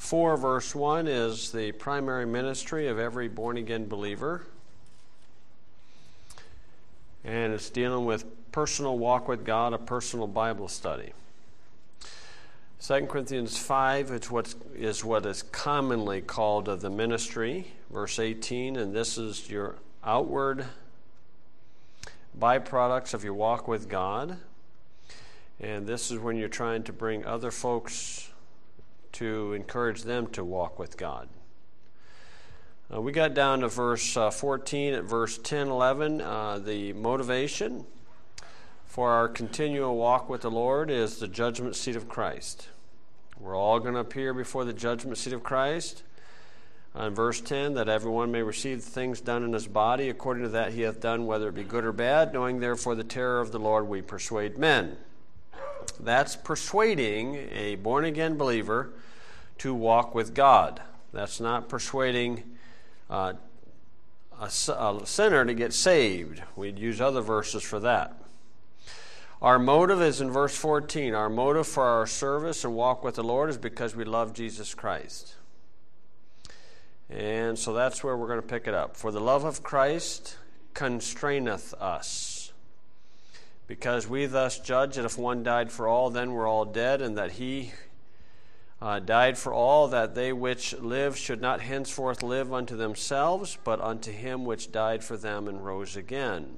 4, verse 1 is the primary ministry of every born-again believer. And it's dealing with personal walk with God, a personal Bible study. 2 Corinthians 5 is what is commonly called the ministry, verse 18, and this is your outward byproducts of your walk with God. And this is when you're trying to bring other folks to encourage them to walk with God. We got down to verse 14 at verse 10, 11. The motivation for our continual walk with the Lord is the judgment seat of Christ. We're all going to appear before the judgment seat of Christ. In verse 10, that everyone may receive the things done in his body according to that he hath done, whether it be good or bad, knowing therefore the terror of the Lord we persuade men. That's persuading a born-again believer to walk with God. That's not persuading a sinner to get saved. We'd use other verses for that. Our motive is in verse 14. Our motive for our service and walk with the Lord is because we love Jesus Christ. And so that's where we're going to pick it up. For the love of Christ constraineth us, because we thus judge that if one died for all, then we're all dead, and that he died for all, that they which live should not henceforth live unto themselves, but unto him which died for them and rose again.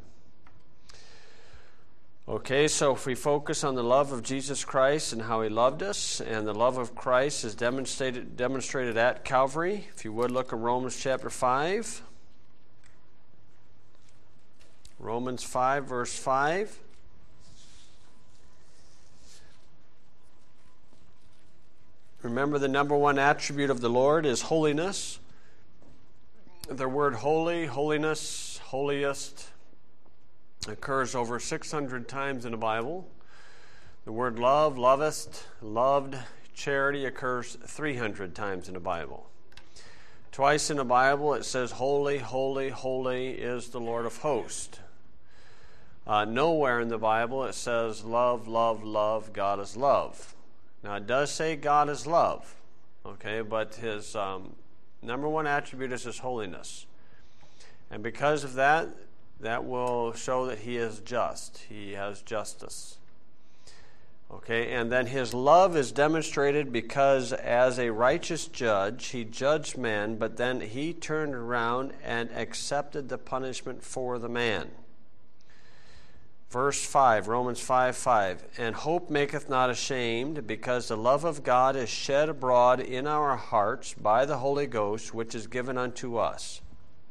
Okay, so if we focus on the love of Jesus Christ and how he loved us, and the love of Christ is demonstrated at Calvary, if you would look at Romans chapter 5. Romans 5, verse 5. Remember, the number one attribute of the Lord is holiness. The word holy, holiness, holiest occurs over 600 times in the Bible. The word love, lovest, loved, charity occurs 300 times in the Bible. Twice in the Bible it says, holy, holy, holy is the Lord of hosts. Nowhere in the Bible it says, love, love, love, God is love. Now it does say God is love, okay, but his number one attribute is his holiness. And because of that, that will show that he is just. He has justice. Okay, and then his love is demonstrated because as a righteous judge, he judged man, but then he turned around and accepted the punishment for the man. Verse 5, Romans 5:5, and hope maketh not ashamed, because the love of God is shed abroad in our hearts by the Holy Ghost, which is given unto us.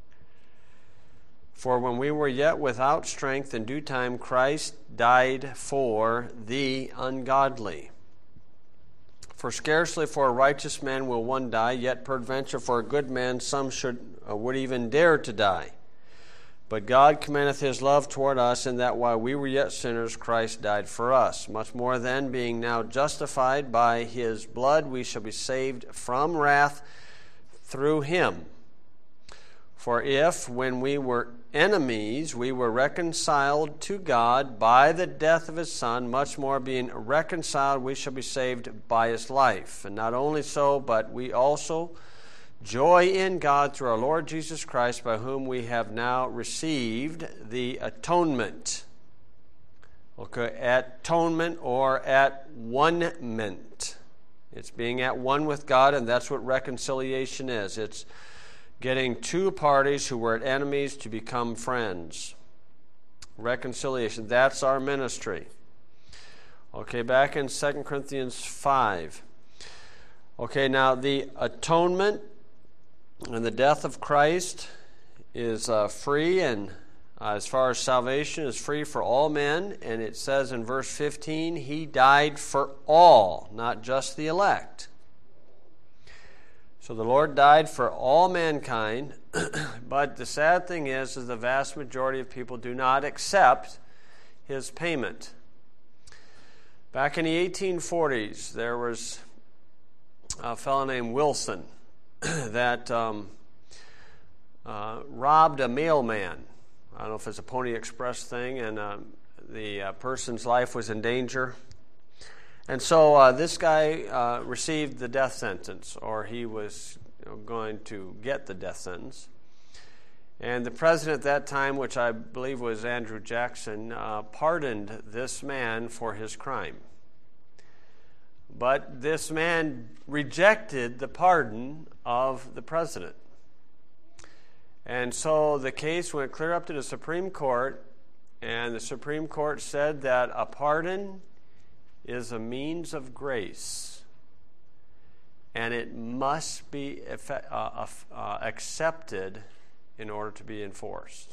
For when we were yet without strength, in due time Christ died for the ungodly. For scarcely for a righteous man will one die, yet peradventure for a good man some would even dare to die. But God commendeth his love toward us, in that while we were yet sinners, Christ died for us. Much more then, being now justified by his blood, we shall be saved from wrath through him. For if, when we were enemies, we were reconciled to God by the death of his Son, much more being reconciled, we shall be saved by his life. And not only so, but we also joy in God through our Lord Jesus Christ, by whom we have now received the atonement. Okay, atonement or at one-ment. It's being at one with God, and that's what reconciliation is. It's getting two parties who were enemies to become friends. Reconciliation, that's our ministry. Okay, back in 2 Corinthians 5. Okay, now the atonement and the death of Christ is free, and as far as salvation is free for all men. And it says in verse 15, he died for all, not just the elect. So the Lord died for all mankind, but the sad thing is the vast majority of people do not accept his payment. Back in the 1840s, there was a fellow named Wilson that robbed a mailman. I don't know if it's a Pony Express thing, and the person's life was in danger. And so this guy received the death sentence, or he was going to get the death sentence. And the president at that time, which I believe was Andrew Jackson, pardoned this man for his crime. But this man rejected the pardon of the president. And so the case went clear up to the Supreme Court, and the Supreme Court said that a pardon is a means of grace, and it must be accepted in order to be enforced.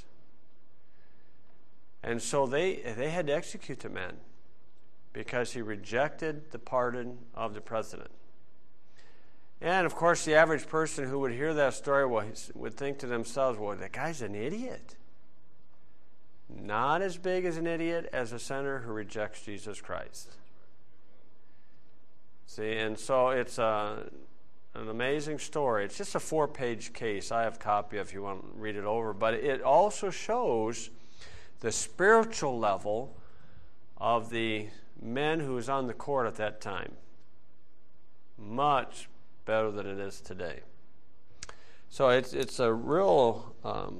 And so they had to execute the man because he rejected the pardon of the president. And of course, the average person who would hear that story would think to themselves, well, that guy's an idiot. Not as big as an idiot as a sinner who rejects Jesus Christ. See, and so it's an amazing story. It's just a 4-page case. I have a copy if you want to read it over. But it also shows the spiritual level of the men who was on the court at that time. Much better than it is today. So it's a real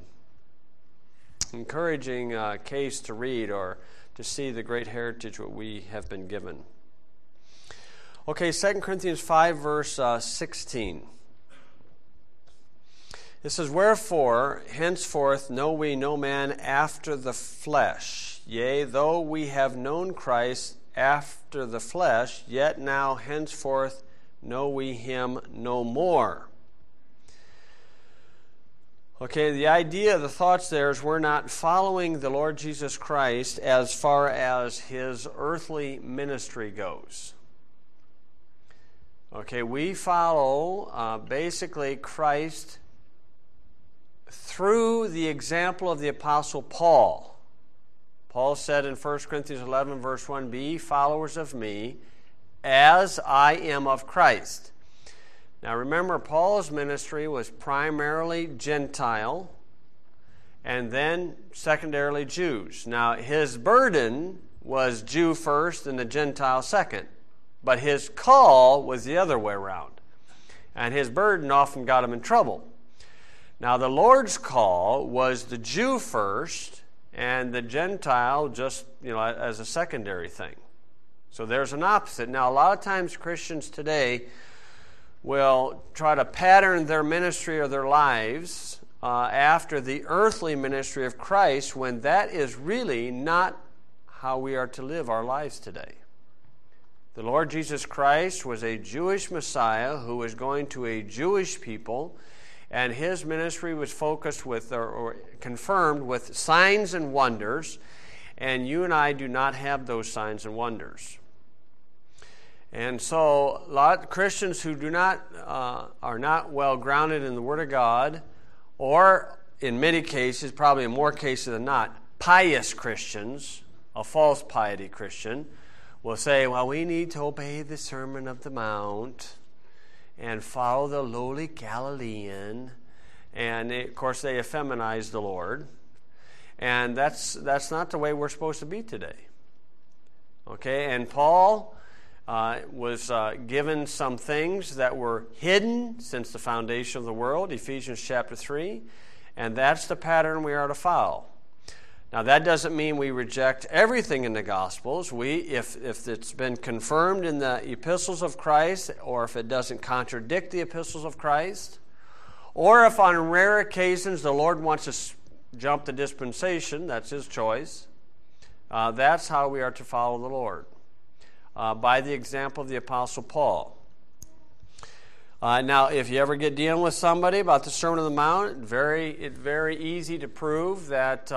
encouraging case to read or to see the great heritage what we have been given. Okay, 2 Corinthians 5, verse 16. It says, "Wherefore, henceforth know we no man after the flesh. Yea, though we have known Christ after the flesh, yet now henceforth know we him no more." Okay, the idea, the thoughts there is we're not following the Lord Jesus Christ as far as his earthly ministry goes. Okay, we follow basically Christ through the example of the Apostle Paul. Paul said in 1 Corinthians 11, verse 1, "Be ye followers of me, as I am of Christ." Now remember, Paul's ministry was primarily Gentile, and then secondarily Jews. Now his burden was Jew first and the Gentile second. But his call was the other way around. And his burden often got him in trouble. Now the Lord's call was the Jew first and the Gentile just, as a secondary thing. So there's an opposite. Now a lot of times Christians today will try to pattern their ministry or their lives after the earthly ministry of Christ when that is really not how we are to live our lives today. The Lord Jesus Christ was a Jewish Messiah who was going to a Jewish people, and his ministry was focused with or confirmed with signs and wonders, and you and I do not have those signs and wonders. And so a lot of Christians who are not well grounded in the Word of God, or in many cases, probably in more cases than not, pious Christians, a false piety Christian, will say, well, we need to obey the Sermon of the Mount and follow the lowly Galilean. And of course, they effeminize the Lord. And that's not the way we're supposed to be today. Okay, and Paul was given some things that were hidden since the foundation of the world, Ephesians chapter 3, and that's the pattern we are to follow. Now, that doesn't mean we reject everything in the Gospels. If it's been confirmed in the epistles of Christ, or if it doesn't contradict the epistles of Christ, or if on rare occasions the Lord wants us to jump the dispensation, that's his choice, that's how we are to follow the Lord, by the example of the Apostle Paul. Now, if you ever get dealing with somebody about the Sermon on the Mount, it's very easy to prove that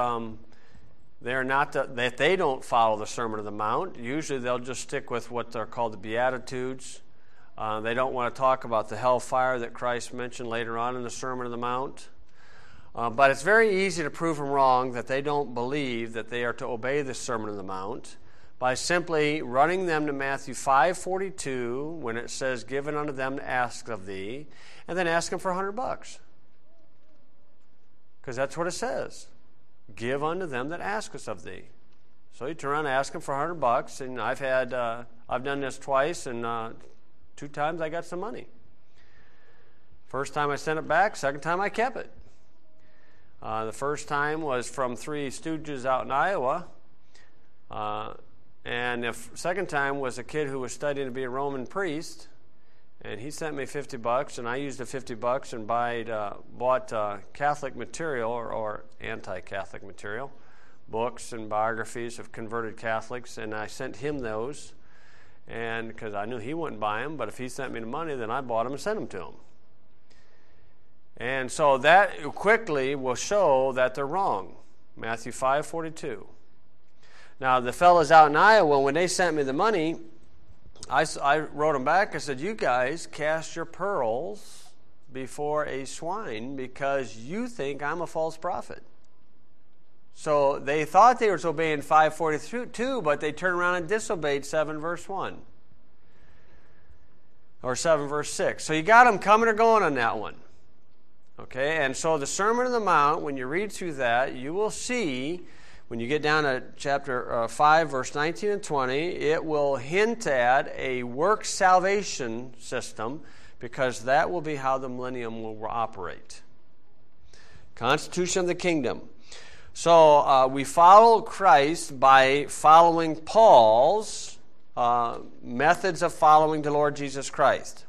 that they don't follow the Sermon on the Mount. Usually they'll just stick with what are called the Beatitudes. They don't want to talk about the hellfire that Christ mentioned later on in the Sermon on the Mount. But it's very easy to prove them wrong that they don't believe that they are to obey the Sermon on the Mount by simply running them to Matthew 5:42 when it says, "Given unto them to ask of thee," and then ask them for $100. Because that's what it says. Give unto them that asketh of thee. So you turn around and ask them for $100, and I've had I've done this twice, and 2 times I got some money. First time I sent it back, second time I kept it. The first time was from 3 stooges out in Iowa. And the second time was a kid who was studying to be a Roman priest. And he sent me $50, and I used the $50 and bought Catholic material or anti-Catholic material, books and biographies of converted Catholics, and I sent him those. And because I knew he wouldn't buy them, but if he sent me the money, then I bought them and sent them to him. And so that quickly will show that they're wrong. Matthew 5:42. Now, the fellas out in Iowa, when they sent me the money, I wrote them back. I said, you guys cast your pearls before a swine because you think I'm a false prophet. So they thought they were obeying 5:42, but they turned around and disobeyed 7 verse 1. Or 7 verse 6. So you got them coming or going on that one. Okay, and so the Sermon on the Mount, when you read through that, you will see, when you get down to chapter 5, verse 19 and 20, it will hint at a work salvation system, because that will be how the millennium will operate. Constitution of the kingdom. So we follow Christ by following Paul's methods of following the Lord Jesus Christ.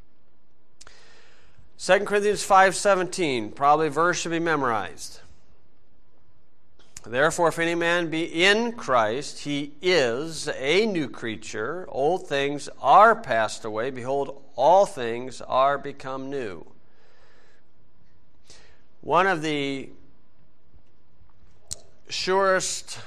2 Corinthians 5:17, probably a verse should be memorized. Therefore, if any man be in Christ, he is a new creature. Old things are passed away. Behold, all things are become new. One of the surest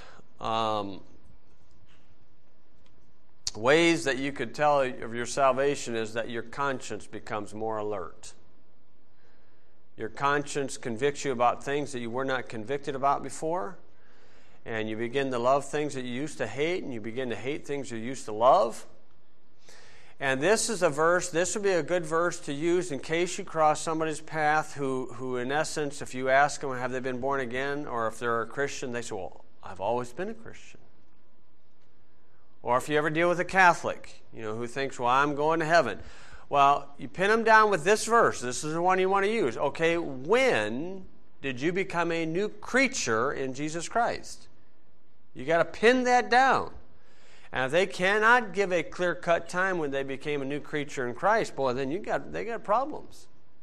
ways that you could tell of your salvation is that your conscience becomes more alert. Your conscience convicts you about things that you were not convicted about before, and you begin to love things that you used to hate, and you begin to hate things you used to love. And this is a verse, this would be a good verse to use in case you cross somebody's path who in essence, if you ask them, have they been born again, or if they're a Christian, they say, well, I've always been a Christian. Or if you ever deal with a Catholic, who thinks, well, I'm going to heaven. Well, you pin them down with this verse. This is the one you want to use. Okay, when did you become a new creature in Jesus Christ? You got to pin that down. And if they cannot give a clear-cut time when they became a new creature in Christ, boy, then they got problems.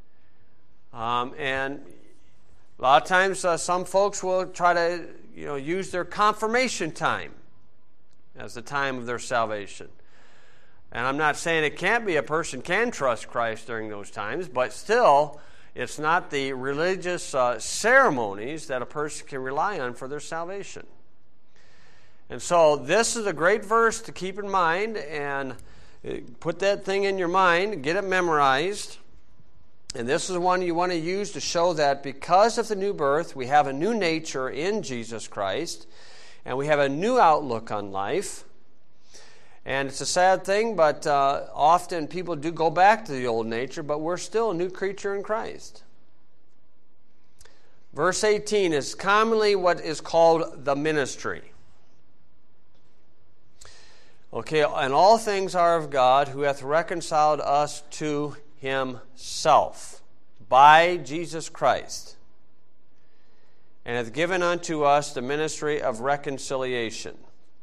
And a lot of times, some folks will try to, use their confirmation time as the time of their salvation. And I'm not saying it can't be, a person can trust Christ during those times, but still, it's not the religious ceremonies that a person can rely on for their salvation. And so this is a great verse to keep in mind, and put that thing in your mind, get it memorized. And this is one you want to use to show that because of the new birth, we have a new nature in Jesus Christ, and we have a new outlook on life. And it's a sad thing, but often people do go back to the old nature, but we're still a new creature in Christ. Verse 18 is commonly what is called the ministry. Okay, and all things are of God, who hath reconciled us to himself by Jesus Christ, and hath given unto us the ministry of reconciliation.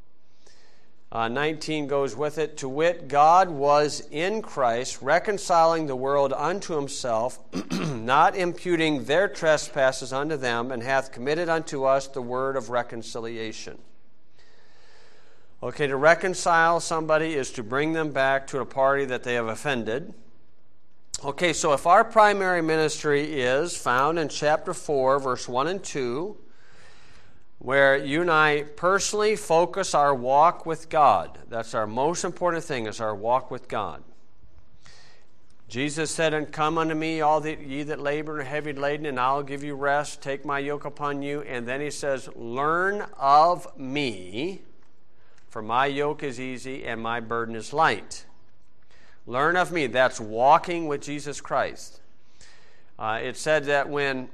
19 goes with it. To wit, God was in Christ, reconciling the world unto himself, not imputing their trespasses unto them, and hath committed unto us the word of reconciliation. Okay, to reconcile somebody is to bring them back to a party that they have offended. Okay, so if our primary ministry is found in chapter 4, verse 1 and 2, where you and I personally focus our walk with God. That's our most important thing, is our walk with God. Jesus said, and come unto me, all ye that labor and are heavy laden, and I'll give you rest. Take my yoke upon you. And then he says, learn of me, for my yoke is easy and my burden is light. Learn of me. That's walking with Jesus Christ. It said that when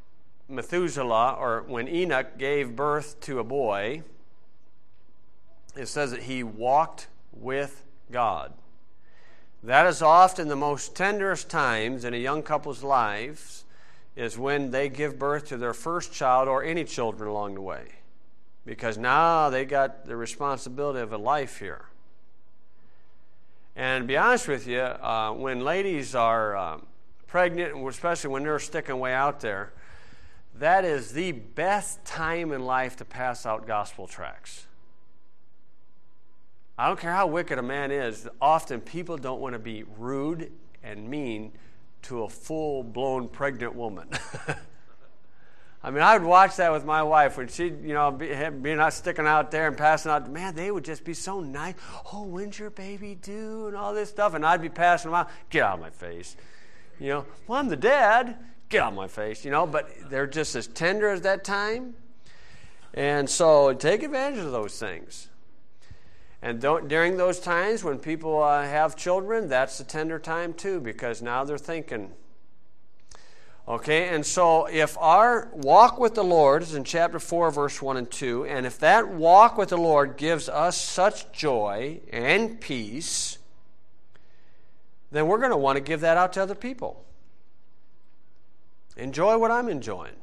Methuselah, or when Enoch gave birth to a boy, it says that he walked with God. That is often the most tenderest times in a young couple's lives, is when they give birth to their first child or any children along the way. Because now they got the responsibility of a life here. And to be honest with you, when ladies are pregnant, and especially when they're sticking way out there, that is the best time in life to pass out gospel tracts. I don't care how wicked a man is, often people don't want to be rude and mean to a full-blown pregnant woman. I mean, I would watch that with my wife when she'd, being out sticking out there and passing out. Man, they would just be so nice. Oh, when's your baby due? And all this stuff. And I'd be passing them out. Get out of my face. Well, I'm the dad. Get out of my face. But they're just as tender as that time. And so take advantage of those things. And during those times when people have children, that's the tender time too, because now they're thinking. Okay, and so if our walk with the Lord is in chapter 4, verse 1 and 2, and if that walk with the Lord gives us such joy and peace, then we're going to want to give that out to other people. Enjoy what I'm enjoying.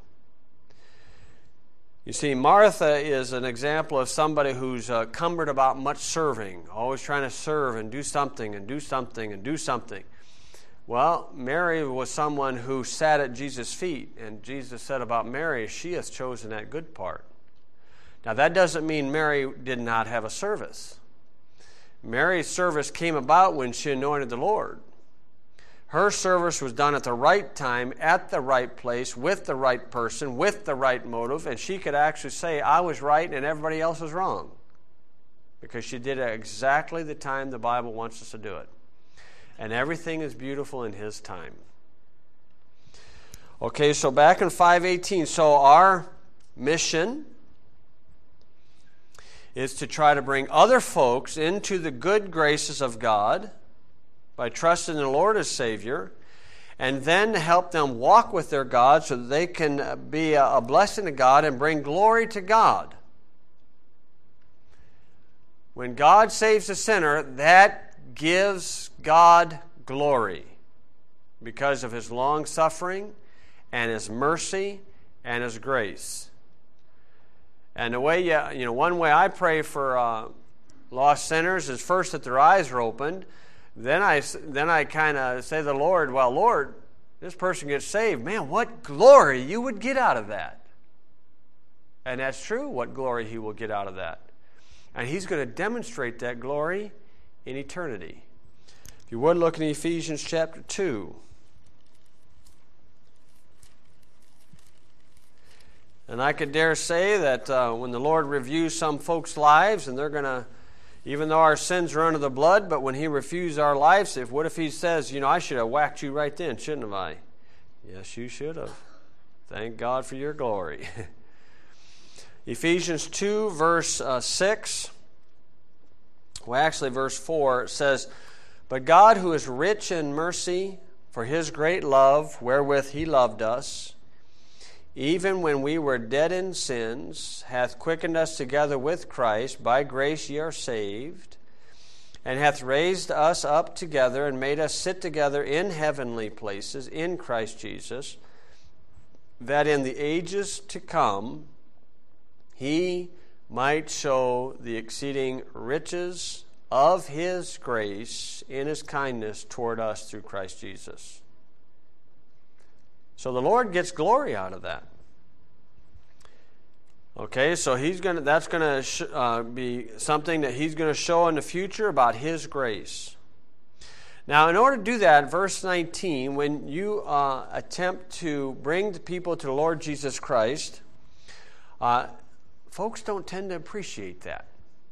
You see, Martha is an example of somebody who's cumbered about much serving, always trying to serve and do something and do something and do something. Well, Mary was someone who sat at Jesus' feet, and Jesus said about Mary, she hath chosen that good part. Now, that doesn't mean Mary did not have a service. Mary's service came about when she anointed the Lord. Her service was done at the right time, at the right place, with the right person, with the right motive, and she could actually say, I was right and everybody else was wrong. Because she did it exactly the time the Bible wants us to do it. And everything is beautiful in His time. Okay, so back in 5:18, so our mission is to try to bring other folks into the good graces of God by trusting in the Lord as Savior, and then help them walk with their God so that they can be a blessing to God and bring glory to God. When God saves a sinner, that gives God glory because of His long suffering and His mercy and His grace. And the way, one way I pray for lost sinners is first that their eyes are opened. Then I kind of say to the Lord, well, Lord, this person gets saved. Man, what glory you would get out of that. And that's true, what glory He will get out of that. And He's going to demonstrate that glory in eternity. If you would, look in Ephesians chapter 2. And I could dare say that when the Lord reviews some folks' lives, and they're going to, even though our sins are under the blood, but when He reviews our lives, what if He says, I should have whacked you right then, shouldn't have I? Yes, you should have. Thank God for your glory. Ephesians 2, verse 6. Well, actually, verse 4 says, But God, who is rich in mercy, for His great love, wherewith He loved us, even when we were dead in sins, hath quickened us together with Christ. By grace ye are saved, and hath raised us up together and made us sit together in heavenly places in Christ Jesus, that in the ages to come He might show the exceeding riches of His grace in His kindness toward us through Christ Jesus. So the Lord gets glory out of that. Okay, so that's going to be something that He's going to show in the future about His grace. Now, in order to do that, verse 19, when you attempt to bring the people to the Lord Jesus Christ, folks don't tend to appreciate that.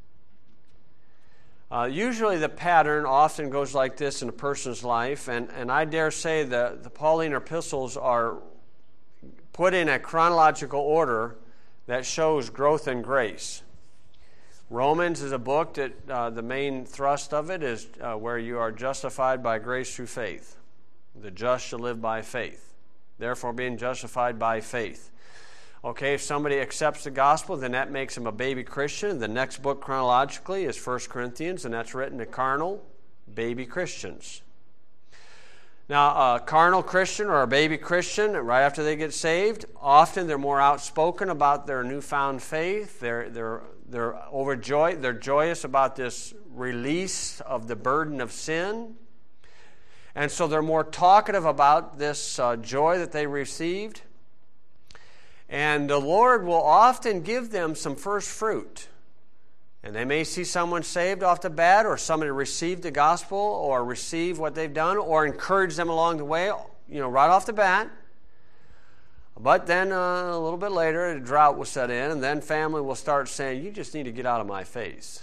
Usually the pattern often goes like this in a person's life, and I dare say the Pauline epistles are put in a chronological order that shows growth in grace. Romans is a book that the main thrust of it is where you are justified by grace through faith. The just shall live by faith. Therefore, being justified by faith. Okay, if somebody accepts the gospel, then that makes them a baby Christian. The next book chronologically is 1 Corinthians, and that's written to carnal baby Christians. Now, a carnal Christian or a baby Christian, right after they get saved, often they're more outspoken about their newfound faith. They're overjoyed. They're joyous about this release of the burden of sin. And so they're more talkative about this joy that they received. And the Lord will often give them some first fruit. And they may see someone saved off the bat, or somebody receive the gospel, or receive what they've done, or encourage them along the way, right off the bat. But then a little bit later, a drought will set in, and then family will start saying, "You just need to get out of my face."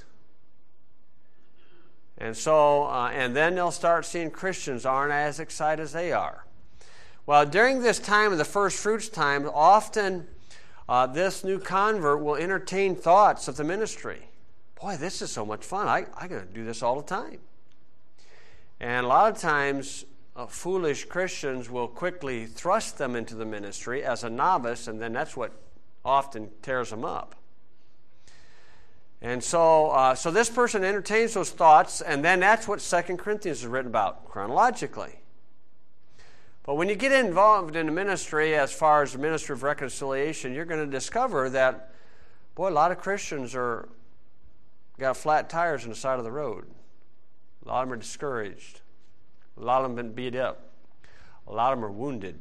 And so, and then they'll start seeing Christians aren't as excited as they are. Well, during this time of the first fruits time, often this new convert will entertain thoughts of the ministry. Boy, this is so much fun. I got to do this all the time. And a lot of times, foolish Christians will quickly thrust them into the ministry as a novice, and then that's what often tears them up. And so this person entertains those thoughts, and then that's what 2 Corinthians is written about chronologically. But when you get involved in the ministry, as far as the ministry of reconciliation, you're going to discover that, boy, a lot of Christians got flat tires on the side of the road. A lot of them are discouraged. A lot of them have been beat up. A lot of them are wounded.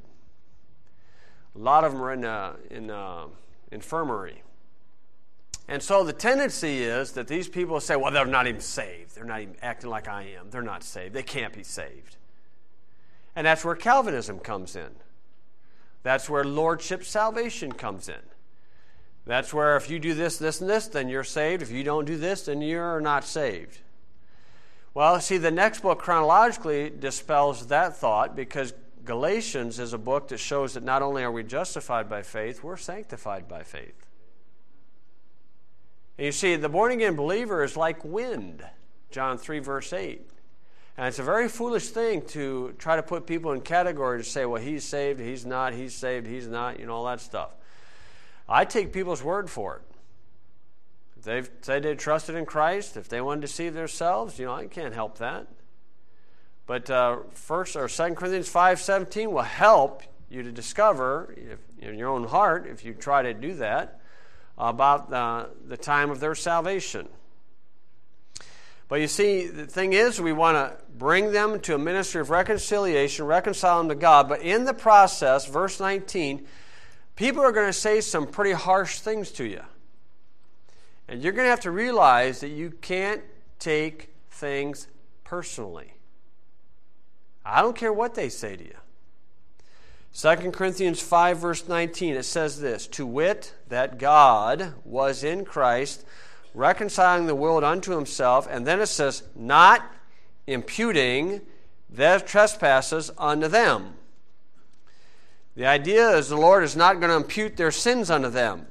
A lot of them are in infirmary. And so the tendency is that these people say, well, they're not even saved. They're not even acting like I am. They're not saved. They can't be saved. And that's where Calvinism comes in. That's where lordship salvation comes in. That's where if you do this, this, and this, then you're saved. If you don't do this, then you're not saved. Well, see, the next book chronologically dispels that thought, because Galatians is a book that shows that not only are we justified by faith, we're sanctified by faith. And you see, the born-again believer is like wind, John 3, verse 8. And it's a very foolish thing to try to put people in category to say, well, he's saved, he's not, he's saved, he's not, all that stuff. I take people's word for it. If they've said they trusted in Christ, if they want to deceive themselves, I can't help that. But 2 Corinthians 5:17 will help you to discover in your own heart, if you try to do that, about the time of their salvation. But you see, the thing is, we want to bring them to a ministry of reconciliation, reconcile them to God. But in the process, verse 19, people are going to say some pretty harsh things to you. And you're going to have to realize that you can't take things personally. I don't care what they say to you. 2 Corinthians 5, verse 19, it says this, "To wit, that God was in Christ, reconciling the world unto himself," and then it says, "not imputing their trespasses unto them." The idea is the Lord is not going to impute their sins unto them.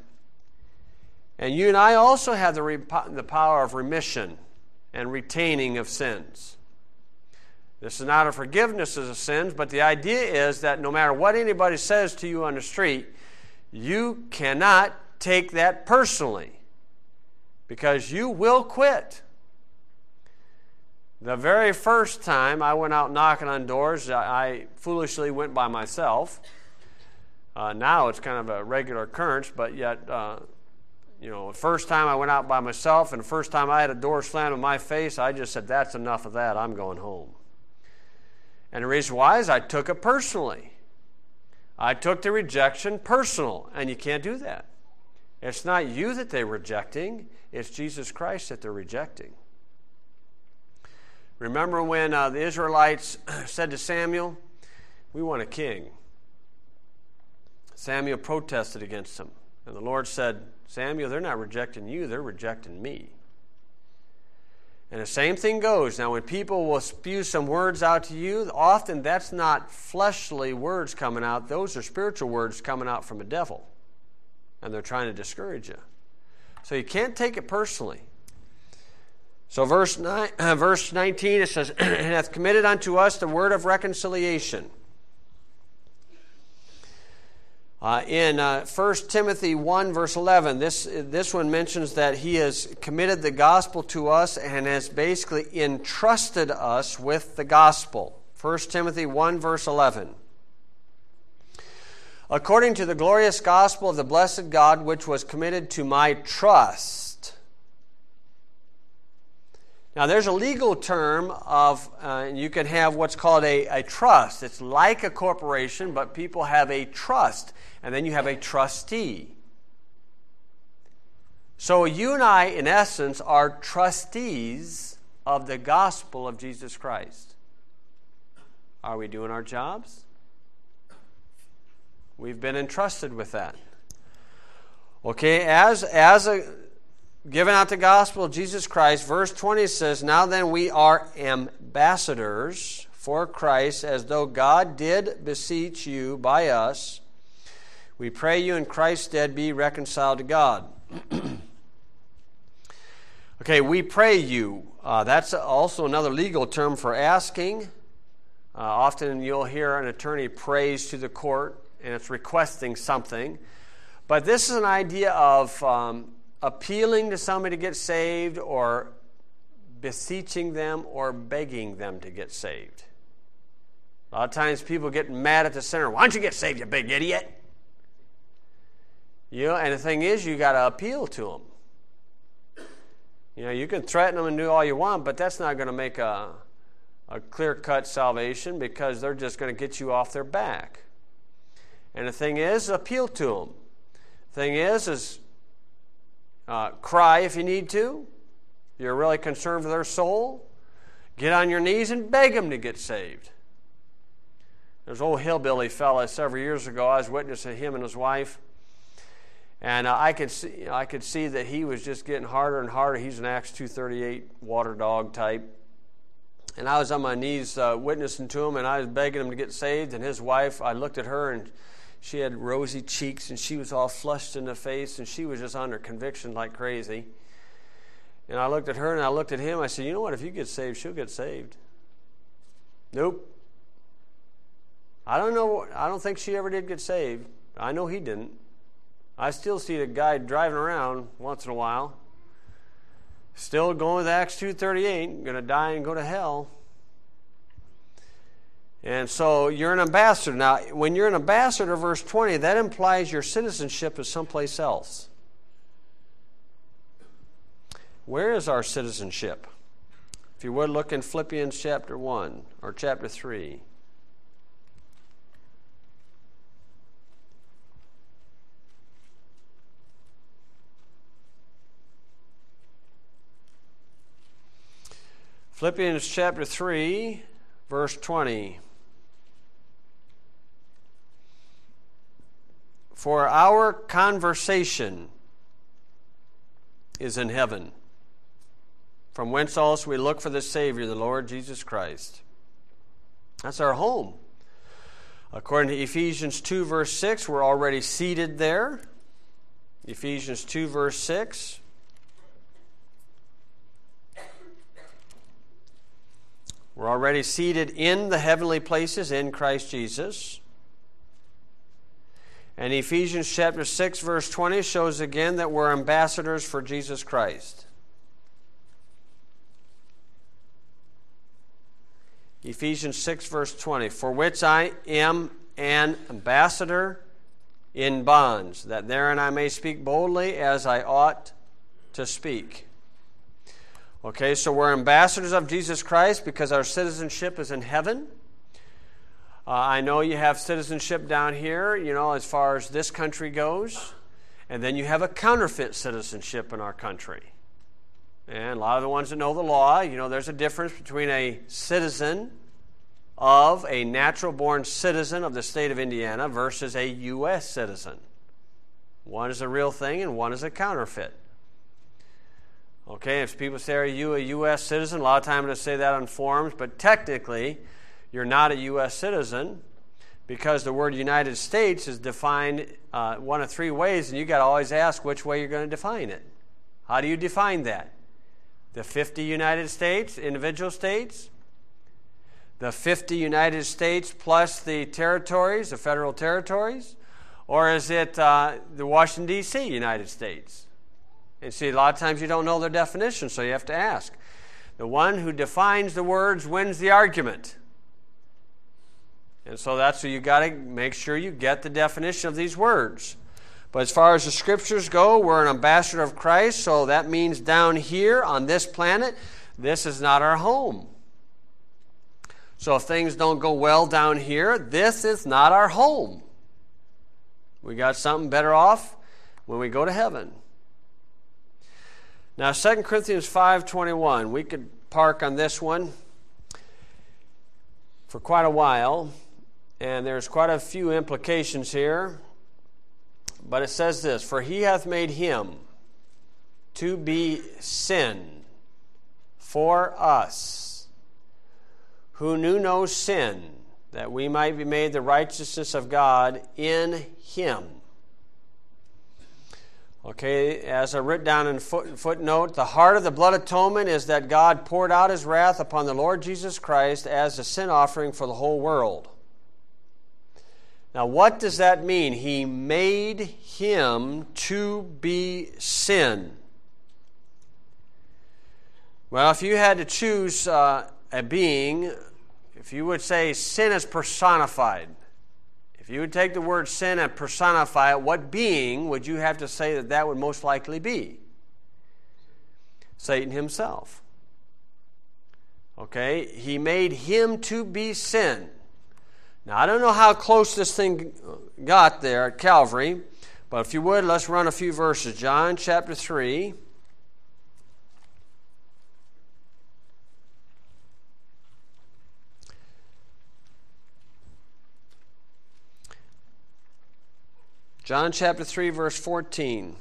And you and I also have the power of remission and retaining of sins. This is not a forgiveness of sins, but the idea is that no matter what anybody says to you on the street, you cannot take that personally, because you will quit. The very first time I went out knocking on doors, I foolishly went by myself. Now it's kind of a regular occurrence, but yet, the first time I went out by myself, and the first time I had a door slammed in my face, I just said, that's enough of that, I'm going home. And the reason why is I took it personally. I took the rejection personal, and you can't do that. It's not you that they're rejecting, it's Jesus Christ that they're rejecting. Remember when the Israelites said to Samuel, "We want a king." Samuel protested against them. And the Lord said, "Samuel, they're not rejecting you, they're rejecting me." And the same thing goes. Now, when people will spew some words out to you, often that's not fleshly words coming out. Those are spiritual words coming out from a devil. And they're trying to discourage you. So you can't take it personally. So verse 19, it says, "And hath committed unto us the word of reconciliation." In 1 Timothy 1, verse 11, this one mentions that he has committed the gospel to us and has basically entrusted us with the gospel. 1 Timothy 1, verse 11. According to the glorious gospel of the blessed God, which was committed to my trust. Now, there's a legal term of, you can have what's called a trust. It's like a corporation, but people have a trust. And then you have a trustee. So you and I, in essence, are trustees of the gospel of Jesus Christ. Are we doing our jobs? We've been entrusted with that. Okay, as giving out the gospel of Jesus Christ, verse 20 says, now then we are ambassadors for Christ, as though God did beseech you by us. We pray you in Christ's stead be reconciled to God. Okay, we pray you. That's also another legal term for asking. Often you'll hear an attorney prays to the court, and it's requesting something. But this is an idea of appealing to somebody to get saved, or beseeching them, or begging them to get saved. A lot of times people get mad at the sinner. Why don't you get saved, you big idiot? You know, and the thing is, you got to appeal to them. You know, you can threaten them and do all you want, but that's not going to make a clear-cut salvation, because they're just going to get you off their back. And the thing is, appeal to them. The thing is cry if you need to. If you're really concerned for their soul, get on your knees and beg them to get saved. There's an old hillbilly fella several years ago. I was witnessing him and his wife. And I could see that he was just getting harder and harder. He's an Acts 2:38 water dog type. And I was on my knees witnessing to him, and I was begging him to get saved. And his wife, I looked at her, and she had rosy cheeks, and she was all flushed in the face, and she was just under conviction like crazy. And I looked at her, and I looked at him. I said, you know what? If you get saved, she'll get saved. Nope. I don't know. I don't think she ever did get saved. I know he didn't. I still see the guy driving around once in a while, still going with Acts 2:38, going to die and go to hell. And so you're an ambassador. Now, when you're an ambassador, verse 20, that implies your citizenship is someplace else. Where is our citizenship? If you would, look in Philippians chapter 1 or chapter 3. Philippians chapter 3, verse 20. For our conversation is in heaven, from whence also we look for the Savior, the Lord Jesus Christ. That's our home. According to Ephesians 2, verse 6, we're already seated there. Ephesians 2, verse 6. We're already seated in the heavenly places in Christ Jesus. And Ephesians chapter 6, verse 20 shows again that we're ambassadors for Jesus Christ. Ephesians 6, verse 20, for which I am an ambassador in bonds, that therein I may speak boldly as I ought to speak. Okay, so we're ambassadors of Jesus Christ because our citizenship is in heaven. I know you have citizenship down here, as far as this country goes. And then you have a counterfeit citizenship in our country. And a lot of the ones that know the law, there's a difference between a citizen of a natural-born citizen of the state of Indiana versus a U.S. citizen. One is a real thing and one is a counterfeit. Okay, if people say, are you a U.S. citizen? A lot of times they say that on forums, but technically, you're not a U.S. citizen because the word United States is defined one of three ways, and you got to always ask which way you're going to define it. How do you define that? The 50 United States, individual states? The 50 United States plus the territories, the federal territories? Or is it the Washington, D.C., United States? And see, a lot of times you don't know their definition, so you have to ask. The one who defines the words wins the argument. And so that's what you got to make sure you get the definition of these words. But as far as the Scriptures go, we're an ambassador of Christ, so that means down here on this planet, this is not our home. So if things don't go well down here, this is not our home. We got something better off when we go to heaven. Now, 2 Corinthians 5:21, we could park on this one for quite a while, and there's quite a few implications here. But it says this, "For he hath made him to be sin for us, who knew no sin, that we might be made the righteousness of God in him." Okay, as I wrote down in footnote, the heart of the blood atonement is that God poured out his wrath upon the Lord Jesus Christ as a sin offering for the whole world. Now, what does that mean? He made him to be sin. Well, if you had to choose a being, if you would say sin is personified, if you would take the word sin and personify it, what being would you have to say that that would most likely be? Satan himself. Okay, he made him to be sin. Now, I don't know how close this thing got there at Calvary, but if you would, let's run a few verses. John chapter 3. John chapter 3, verse 14.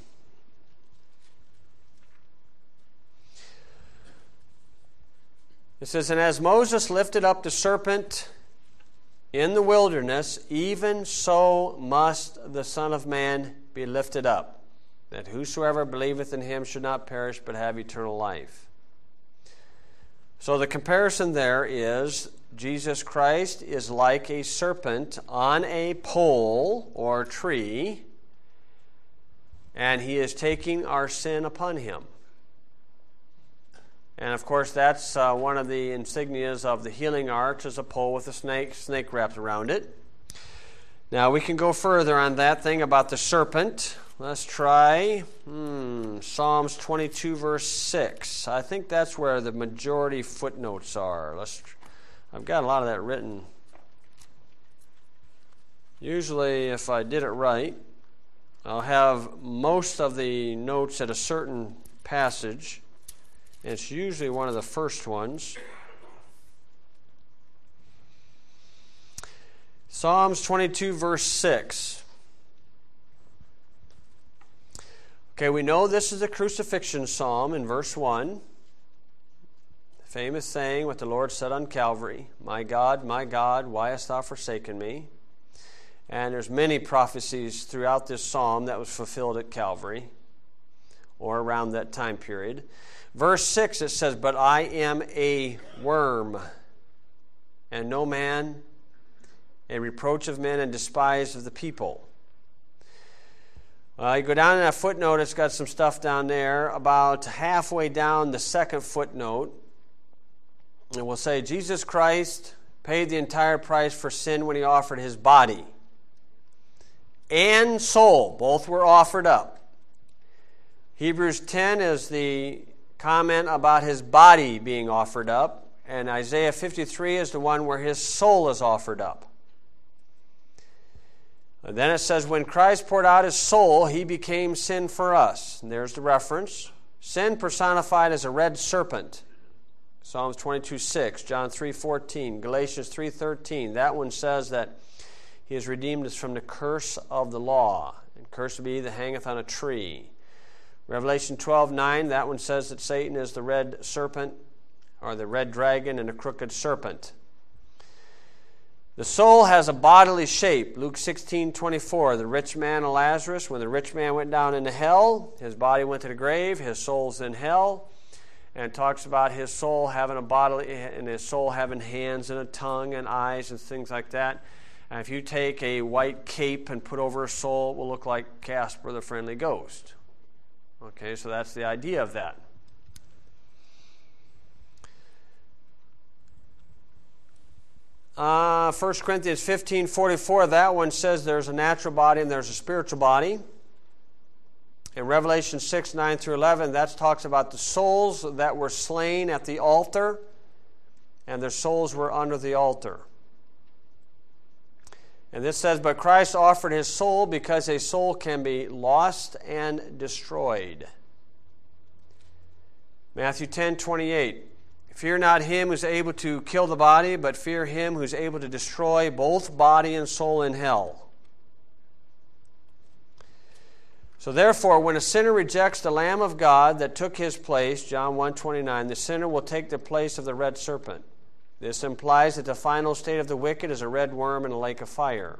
It says, "And as Moses lifted up the serpent in the wilderness, even so must the Son of Man be lifted up, that whosoever believeth in him should not perish but have eternal life." So the comparison there is Jesus Christ is like a serpent on a pole or tree, and he is taking our sin upon him. And of course, that's one of the insignias of the healing arch, is a pole with a snake wrapped around it. Now, we can go further on that thing about the serpent. Let's try Psalms 22, verse 6. I think that's where the majority footnotes are. I've got a lot of that written. Usually, if I did it right, I'll have most of the notes at a certain passage. And it's usually one of the first ones. Psalms 22, verse 6. Okay, we know this is a crucifixion psalm in verse 1. The famous saying, what the Lord said on Calvary, my God, why hast thou forsaken me?" And there's many prophecies throughout this psalm that was fulfilled at Calvary or around that time period. Verse 6, it says, "But I am a worm, and no man, a reproach of men, and despised of the people." You go down in that footnote, it's got some stuff down there. About halfway down the second footnote, it will say, Jesus Christ paid the entire price for sin when he offered his body and soul. Both were offered up. Hebrews 10 is the comment about his body being offered up, and Isaiah 53 is the one where his soul is offered up. And then it says, when Christ poured out his soul, he became sin for us. And there's the reference. Sin personified as a red serpent. Psalms 22:6, John 3:14, Galatians 3:13. That one says that he has redeemed us from the curse of the law. And cursed be he that hangeth on a tree. Revelation 12:9, that one says that Satan is the red serpent, or the red dragon and a crooked serpent. The soul has a bodily shape. Luke 16:24, the rich man and Lazarus, when the rich man went down into hell, his body went to the grave, his soul's in hell, and it talks about his soul having a bodily, and his soul having hands and a tongue and eyes and things like that. And if you take a white cape and put over a soul, it will look like Casper the Friendly Ghost. Okay, so that's the idea of that. Uh, 1 Corinthians 15:44, that one says there's a natural body and there's a spiritual body. In Revelation 6:9-11, that talks about the souls that were slain at the altar, and their souls were under the altar. And this says, but Christ offered his soul because a soul can be lost and destroyed. Matthew 10:28, fear not him who's able to kill the body, but fear him who's able to destroy both body and soul in hell. So therefore, when a sinner rejects the Lamb of God that took his place, John 1:29, the sinner will take the place of the red serpent. This implies that the final state of the wicked is a red worm in a lake of fire.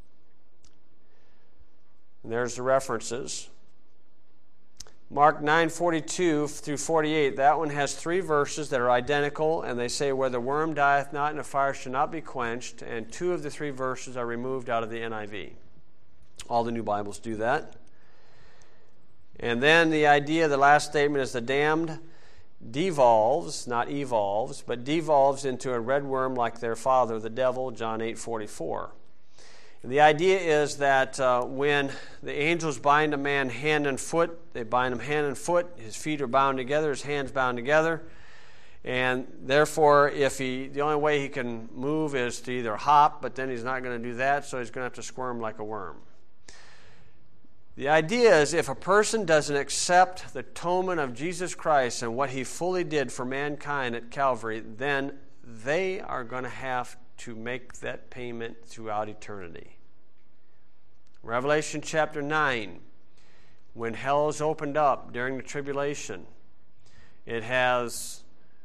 And there's the references. Mark 9:42-48, that one has 3 verses that are identical, and they say, where the worm dieth not and the fire shall not be quenched, and 2 of the 3 verses are removed out of the NIV. All the new Bibles do that. And then the idea, the last statement is the damned devolves, not evolves, but devolves into a red worm like their father, the devil, John 8:44. And the idea is that when the angels bind a man hand and foot, they bind him hand and foot, his feet are bound together, his hands bound together, and therefore the only way he can move is to either hop, but then he's not going to do that, so he's going to have to squirm like a worm. The idea is if a person doesn't accept the atonement of Jesus Christ and what he fully did for mankind at Calvary, then they are going to have to make that payment throughout eternity. Revelation chapter 9, when hell is opened up during the tribulation, it has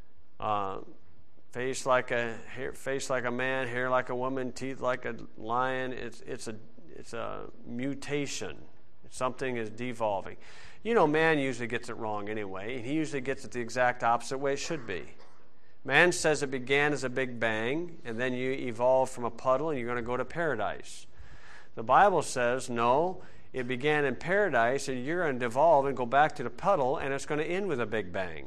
face like a man, hair like a woman, teeth like a lion. It's a mutation. Something is devolving. You know, man usually gets it wrong anyway, and he usually gets it the exact opposite way it should be. Man says it began as a big bang, and then you evolve from a puddle, and you're going to go to paradise. The Bible says, no, it began in paradise, and you're going to devolve and go back to the puddle, and it's going to end with a big bang.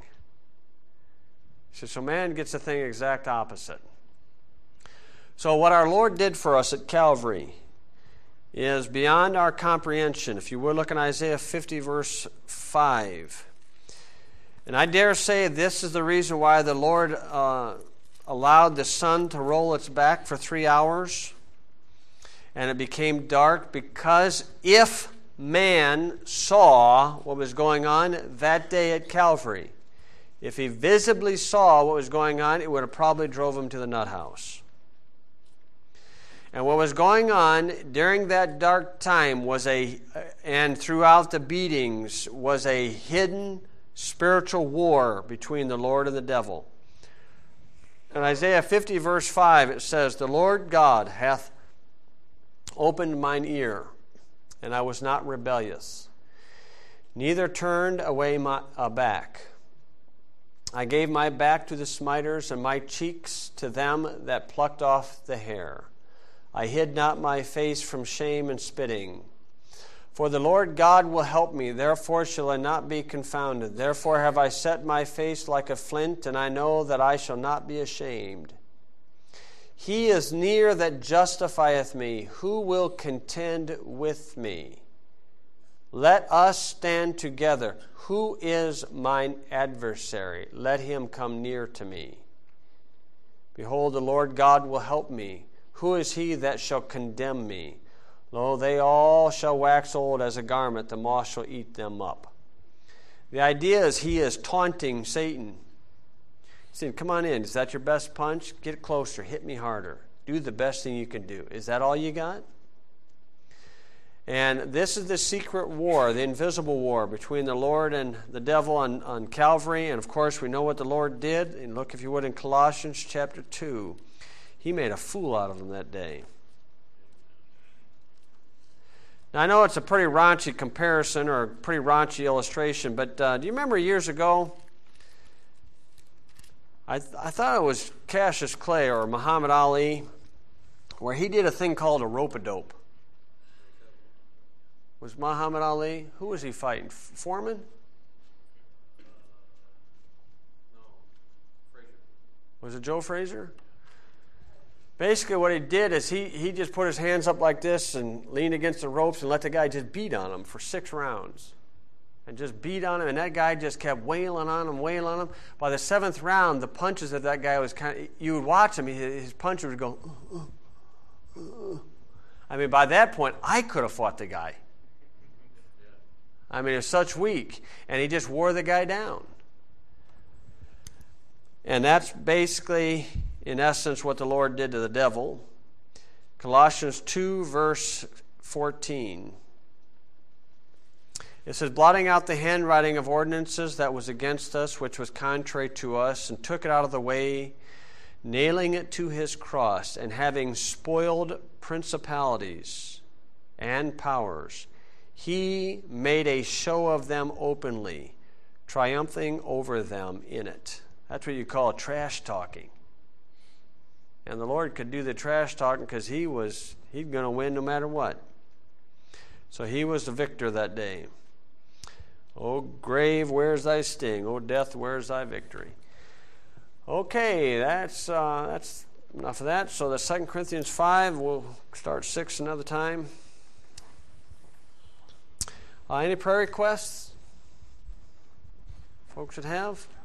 So man gets the thing exact opposite. So what our Lord did for us at Calvary is beyond our comprehension. If you were looking at Isaiah 50, verse 5. And I dare say this is the reason why the Lord allowed the sun to roll its back for 3 hours, and it became dark, because if man saw what was going on that day at Calvary, if he visibly saw what was going on, it would have probably drove him to the nut house. And what was going on during that dark time and throughout the beatings, was a hidden spiritual war between the Lord and the devil. In Isaiah 50, verse 5, it says, the Lord God hath opened mine ear, and I was not rebellious, neither turned away my back. I gave my back to the smiters, and my cheeks to them that plucked off the hair. I hid not my face from shame and spitting. For the Lord God will help me, therefore shall I not be confounded. Therefore have I set my face like a flint, and I know that I shall not be ashamed. He is near that justifieth me. Who will contend with me? Let us stand together. Who is mine adversary? Let him come near to me. Behold, the Lord God will help me. Who is he that shall condemn me? Lo, they all shall wax old as a garment, the moth shall eat them up. The idea is he is taunting Satan. He's saying, come on in. Is that your best punch? Get closer. Hit me harder. Do the best thing you can do. Is that all you got? And this is the secret war, the invisible war between the Lord and the devil on Calvary. And of course, we know what the Lord did. And look, if you would, in Colossians chapter 2. He made a fool out of him that day. Now, I know it's a pretty raunchy comparison or a pretty raunchy illustration, but do you remember years ago, I thought it was Cassius Clay or Muhammad Ali where he did a thing called a rope-a-dope. Was Muhammad Ali? Who was he fighting? Foreman? No, Frazier. Was it Joe Frazier? Basically what he did is he just put his hands up like this and leaned against the ropes and let the guy just beat on him for 6 rounds. And just beat on him, and that guy just kept wailing on him. By the 7th round, the punches that guy was you would watch him, his punches would go, I mean, by that point, I could have fought the guy. I mean, it was such weak. And he just wore the guy down. And that's basically, in essence, what the Lord did to the devil. Colossians 2, verse 14. It says, blotting out the handwriting of ordinances that was against us, which was contrary to us, and took it out of the way, nailing it to his cross, and having spoiled principalities and powers, he made a show of them openly, triumphing over them in it. That's what you call trash talking. And the Lord could do the trash talking because he's going to win no matter what. So he was the victor that day. O grave, where's thy sting? O death, where's thy victory? Okay, that's enough of that. So the 2 Corinthians 5, we'll start 6 another time. Any prayer requests folks would have?